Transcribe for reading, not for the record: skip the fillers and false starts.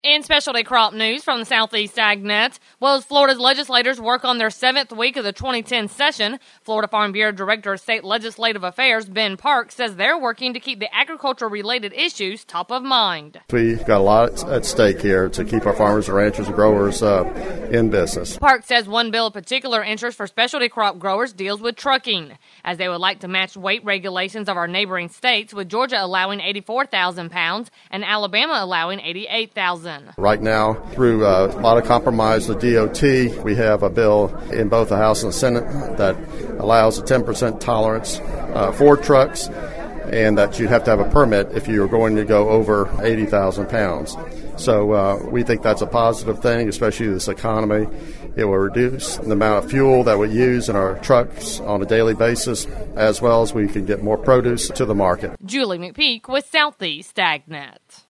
In specialty crop news from the Southeast AgNet, well, as Florida's legislators work on their 7th week of the 2010 session, Florida Farm Bureau Director of State Legislative Affairs Ben Park says they're working to keep the agriculture-related issues top of mind. We've got a lot at stake here to keep our farmers and ranchers and growers in business. Park says one bill of particular interest for specialty crop growers deals with trucking, as they would like to match weight regulations of our neighboring states, with Georgia allowing 84,000 pounds and Alabama allowing 88,000. Right now, through a lot of compromise with DOT, we have a bill in both the House and the Senate that allows a 10% tolerance for trucks, and that you'd have to have a permit if you're going to go over 80,000 pounds. So we think that's a positive thing, especially this economy. It will reduce the amount of fuel that we use in our trucks on a daily basis, as well as we can get more produce to the market. Julie McPeak with Southeast AgNet.